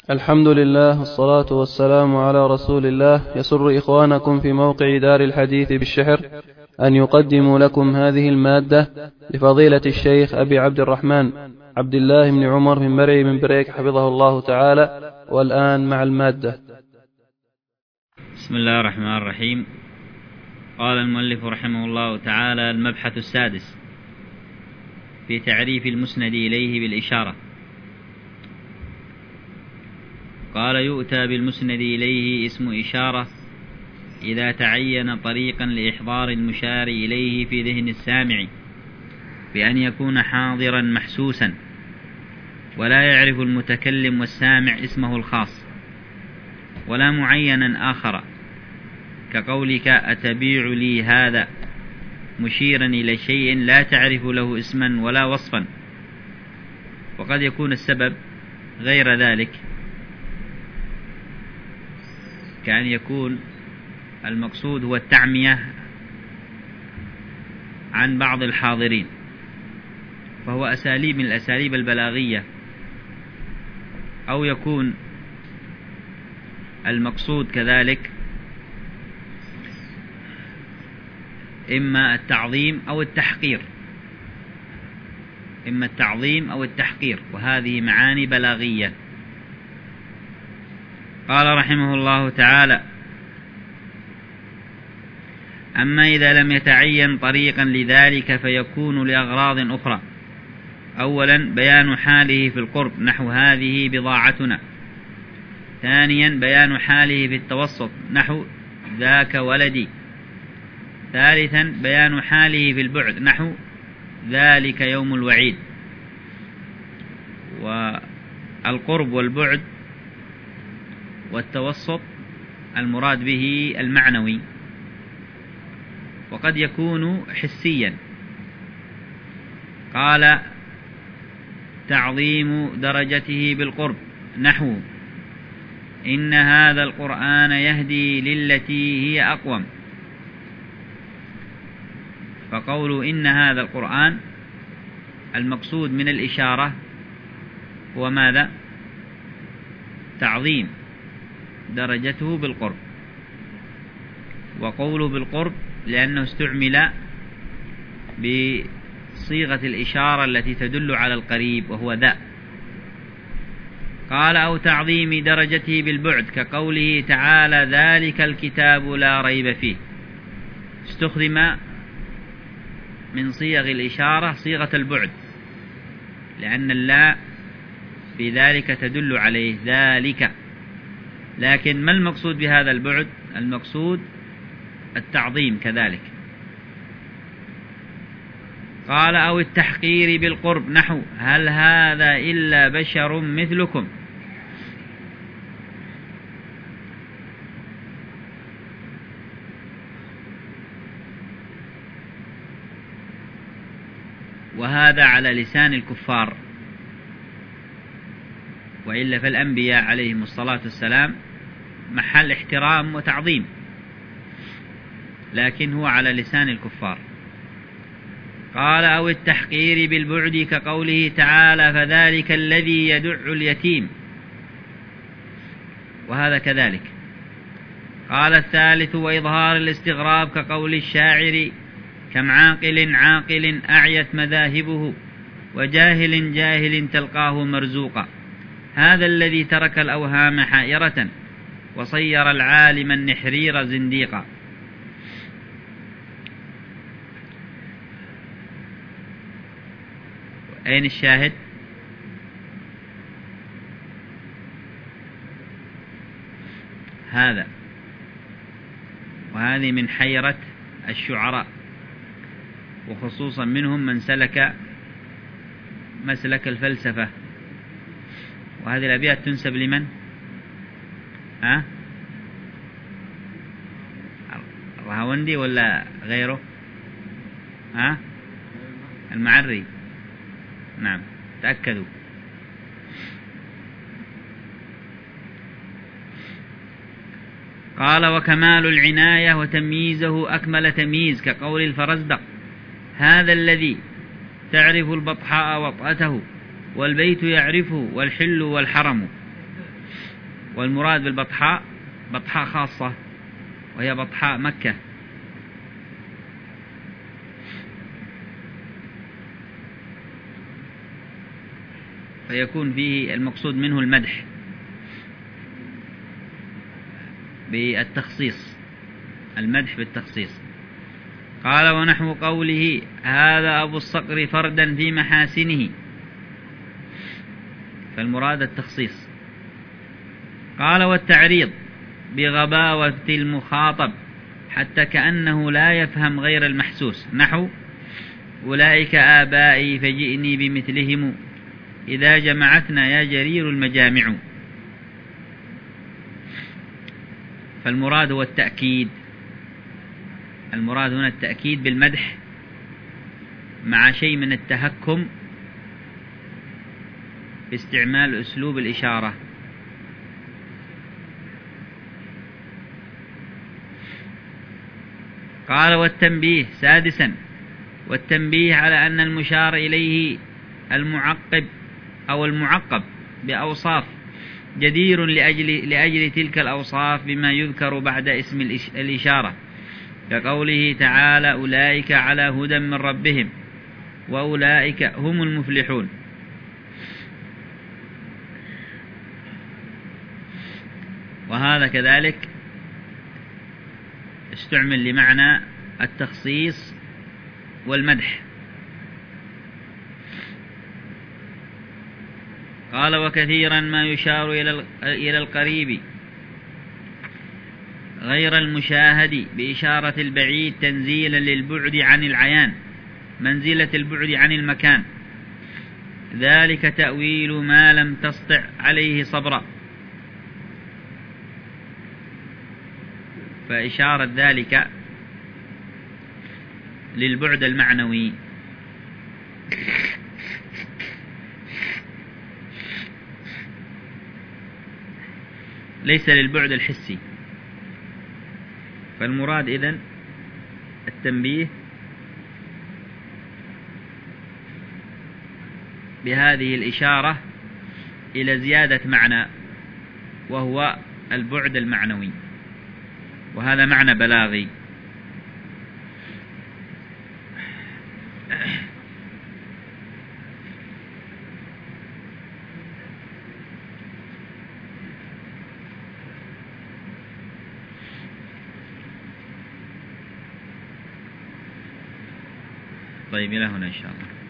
الحمد لله والصلاة والسلام على رسول الله. يسر إخوانكم في موقع دار الحديث بالشحر أن يقدموا لكم هذه المادة لفضيلة الشيخ أبي عبد الرحمن عبد الله بن عمر بن مرعي بن بريك حفظه الله تعالى. والآن مع المادة. بسم الله الرحمن الرحيم. قال المؤلف رحمه الله تعالى: المبحث السادس في تعريف المسند إليه بالإشارة. قال: يؤتى بالمسند إليه اسم إشارة إذا تعين طريقا لإحضار المشار إليه في ذهن السامع بأن يكون حاضرا محسوسا ولا يعرف المتكلم والسامع اسمه الخاص ولا معينا آخر، كقولك: أتبيع لي هذا، مشيرا إلى شيء لا تعرف له اسما ولا وصفا. وقد يكون السبب غير ذلك، كأن يكون المقصود هو التعمية عن بعض الحاضرين، فهو أساليب من الأساليب البلاغية، أو يكون المقصود كذلك إما التعظيم أو التحقير، إما التعظيم أو التحقير، وهذه معاني بلاغية. قال رحمه الله تعالى: أما إذا لم يتعين طريقا لذلك فيكون لأغراض أخرى. أولا: بيان حاله في القرب، نحو هذه بضاعتنا. ثانيا: بيان حاله في التوسط، نحو ذاك ولدي. ثالثا: بيان حاله في البعد، نحو ذلك يوم الوعيد. والقرب والبعد والتوسط المراد به المعنوي، وقد يكون حسيا. قال: تعظيم درجته بالقرب، نحو إن هذا القرآن يهدي للتي هي أقوم. فقول إن هذا القرآن المقصود من الإشارة هو ماذا؟ تعظيم درجته بالقرب. وقوله بالقرب لأنه استعمل بصيغة الإشارة التي تدل على القريب، وهو ذا. قال: أو تعظيم درجته بالبعد، كقوله تعالى: ذلك الكتاب لا ريب فيه. استخدم من صيغ الإشارة صيغة البعد، لأن اللا في ذلك تدل عليه ذلك. لكن ما المقصود بهذا البعد؟ المقصود التعظيم كذلك. قال: أو التحقير بالقرب، نحو هل هذا إلا بشر مثلكم. وهذا على لسان الكفار، وإلا فالأنبياء عليهم الصلاة والسلام محل احترام وتعظيم، لكن هو على لسان الكفار. قال: أو التحقير بالبعد، كقوله تعالى: فذلك الذي يدع اليتيم، وهذا كذلك. قال: الثالث: وإظهار الاستغراب، كقول الشاعر: كم عاقل عاقل أعيت مذاهبه، وجاهل جاهل تلقاه مرزوقا، هذا الذي ترك الأوهام حائرة، وصير العالم النحرير زنديقا. أين الشاهد؟ هذا، وهذه من حيرة الشعراء، وخصوصا منهم من سلك مسلك الفلسفة. وهذه الأبيات تنسب لمن؟ الرهاوندي ولا غيره؟ المعري. نعم، تأكدوا. قال: وكمال العناية وتمييزه أكمل تمييز، كقول الفرزدق: هذا الذي تعرف البطحاء وطأته، والبيت يعرفه والحل والحرم. والمراد بالبطحاء بطحاء خاصة، وهي بطحاء مكة. فيكون فيه المقصود منه المدح بالتخصيص، المدح بالتخصيص. قال: ونحو قوله: هذا أبو الصقر فردا في محاسنه، فالمراد التخصيص. قال: والتعريض بغباوة المخاطب حتى كأنه لا يفهم غير المحسوس، نحو: أولئك آبائي فجئني بمثلهم إذا جمعتنا يا جرير المجامع. فالمراد هو التأكيد، المراد هنا التأكيد بالمدح مع شيء من التهكم باستعمال أسلوب الإشارة. قال: والتنبيه سادسا، والتنبيه على أن المشار إليه المعقب أو المعقب بأوصاف جدير لأجل تلك الأوصاف بما يذكر بعد اسم الإشارة، كقوله تعالى: أولئك على هدى من ربهم وأولئك هم المفلحون. وهذا كذلك استعمل لمعنى التخصيص والمدح. قال: وكثيرا ما يشار إلى القريب غير المشاهد بإشارة البعيد تنزيلا للبعد عن العيان منزلة البعد عن المكان، ذلك تأويل ما لم تسطع عليه صبرا. فإشارة ذلك للبعد المعنوي، ليس للبعد الحسي. فالمراد إذن التنبيه بهذه الإشارة إلى زيادة معنى، وهو البعد المعنوي، وهذا معنى بلاغي. طيب، إلى هنا إن شاء الله.